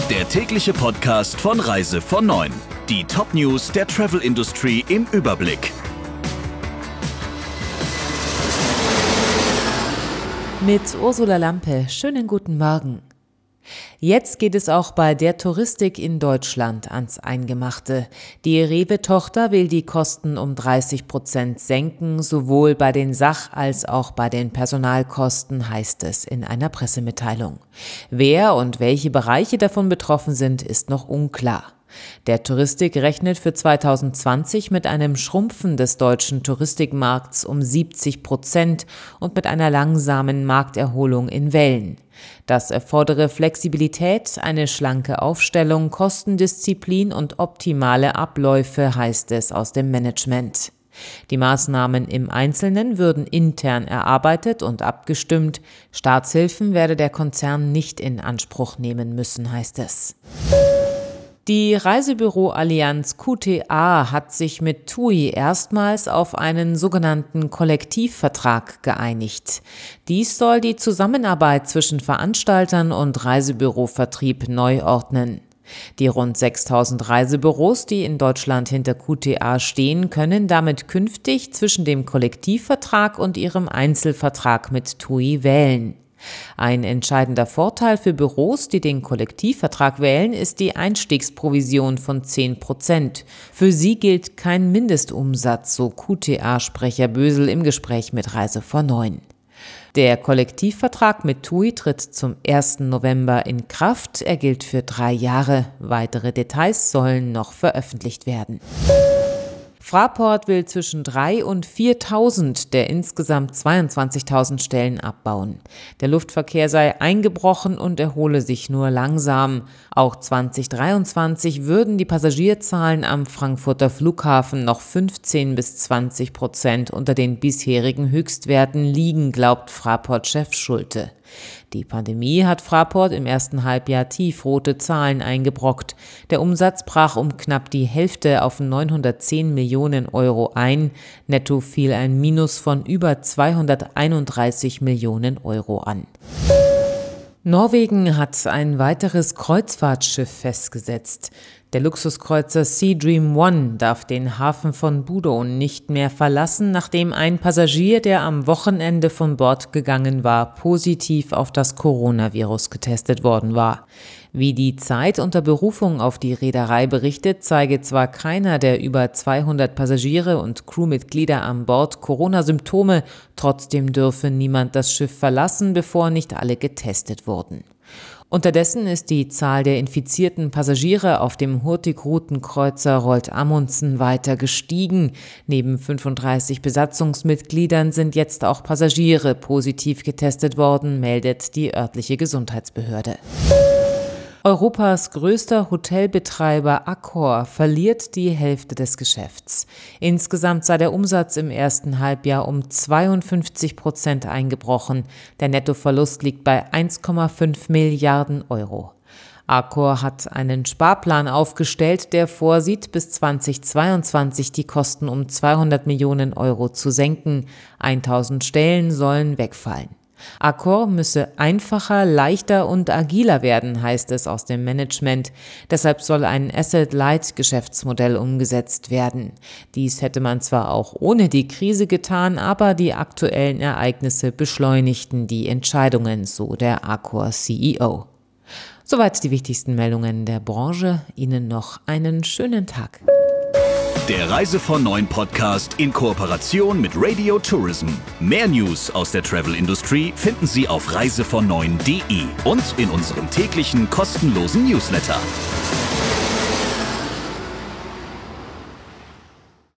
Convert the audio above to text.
Der tägliche Podcast von Reise von 9. Die Top-News der Travel Industry im Überblick. Mit Ursula Lampe, schönen guten Morgen. Jetzt geht es auch bei der Touristik in Deutschland ans Eingemachte. Die Rewe-Tochter will die Kosten um 30% senken, sowohl bei den Sach- als auch bei den Personalkosten, heißt es in einer Pressemitteilung. Wer und welche Bereiche davon betroffen sind, ist noch unklar. Der Touristik rechnet für 2020 mit einem Schrumpfen des deutschen Touristikmarkts um 70% und mit einer langsamen Markterholung in Wellen. Das erfordere Flexibilität, eine schlanke Aufstellung, Kostendisziplin und optimale Abläufe, heißt es aus dem Management. Die Maßnahmen im Einzelnen würden intern erarbeitet und abgestimmt. Staatshilfen werde der Konzern nicht in Anspruch nehmen müssen, heißt es. Die Reisebüro-Allianz QTA hat sich mit TUI erstmals auf einen sogenannten Kollektivvertrag geeinigt. Dies soll die Zusammenarbeit zwischen Veranstaltern und Reisebürovertrieb neu ordnen. Die rund 6.000 Reisebüros, die in Deutschland hinter QTA stehen, können damit künftig zwischen dem Kollektivvertrag und ihrem Einzelvertrag mit TUI wählen. Ein entscheidender Vorteil für Büros, die den Kollektivvertrag wählen, ist die Einstiegsprovision von 10%. Für sie gilt kein Mindestumsatz, so QTA-Sprecher Bösel im Gespräch mit Reise von 9. Der Kollektivvertrag mit TUI tritt zum 1. November in Kraft. Er gilt für 3 Jahre. Weitere Details sollen noch veröffentlicht werden. Fraport will zwischen 3.000 und 4.000 der insgesamt 22.000 Stellen abbauen. Der Luftverkehr sei eingebrochen und erhole sich nur langsam. Auch 2023 würden die Passagierzahlen am Frankfurter Flughafen noch 15-20% unter den bisherigen Höchstwerten liegen, glaubt Fraport-Chef Schulte. Die Pandemie hat Fraport im ersten Halbjahr tiefrote Zahlen eingebrockt. Der Umsatz brach um knapp die Hälfte auf 910 Millionen Euro ein. Netto fiel ein Minus von über 231 Millionen Euro an. Norwegen hat ein weiteres Kreuzfahrtschiff festgesetzt. Der Luxuskreuzer Sea Dream One darf den Hafen von Budon nicht mehr verlassen, nachdem ein Passagier, der am Wochenende von Bord gegangen war, positiv auf das Coronavirus getestet worden war. Wie die Zeit unter Berufung auf die Reederei berichtet, zeige zwar keiner der über 200 Passagiere und Crewmitglieder an Bord Corona-Symptome, trotzdem dürfe niemand das Schiff verlassen, bevor nicht alle getestet wurden. Unterdessen ist die Zahl der infizierten Passagiere auf dem Hurtigruten-Kreuzer Roald Amundsen weiter gestiegen. Neben 35 Besatzungsmitgliedern sind jetzt auch Passagiere positiv getestet worden, meldet die örtliche Gesundheitsbehörde. Europas größter Hotelbetreiber Accor verliert die Hälfte des Geschäfts. Insgesamt sei der Umsatz im ersten Halbjahr um 52% eingebrochen. Der Nettoverlust liegt bei 1,5 Milliarden Euro. Accor hat einen Sparplan aufgestellt, der vorsieht, bis 2022 die Kosten um 200 Millionen Euro zu senken. 1.000 Stellen sollen wegfallen. Accor müsse einfacher, leichter und agiler werden, heißt es aus dem Management. Deshalb soll ein Asset-Light-Geschäftsmodell umgesetzt werden. Dies hätte man zwar auch ohne die Krise getan, aber die aktuellen Ereignisse beschleunigten die Entscheidungen, so der Accor-CEO. Soweit die wichtigsten Meldungen der Branche. Ihnen noch einen schönen Tag. Der Reise von 9 Podcast in Kooperation mit Radio Tourism. Mehr News aus der Travel Industry finden Sie auf reisevon9.de und in unserem täglichen kostenlosen Newsletter.